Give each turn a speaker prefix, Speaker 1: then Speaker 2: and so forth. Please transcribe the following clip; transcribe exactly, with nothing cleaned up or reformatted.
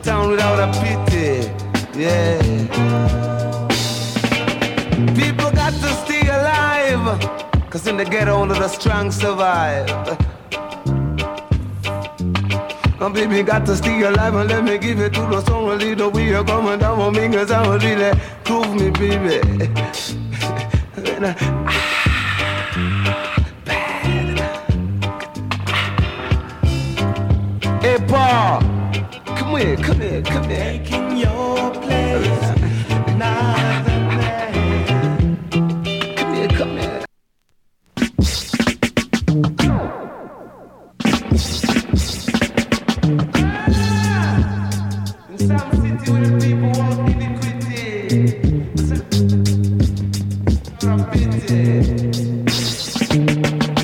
Speaker 1: town without a pity. Yeah. People got to stay alive, cause in the ghetto only the strong survive. And baby got to stay alive and let me give it to the song a little. We are coming down on me cause I will really prove me, baby. Hey Paul, come here, come here, come here.
Speaker 2: Taking your place, another man.
Speaker 1: Come here, come here. In some city where the people walk iniquity, a pity.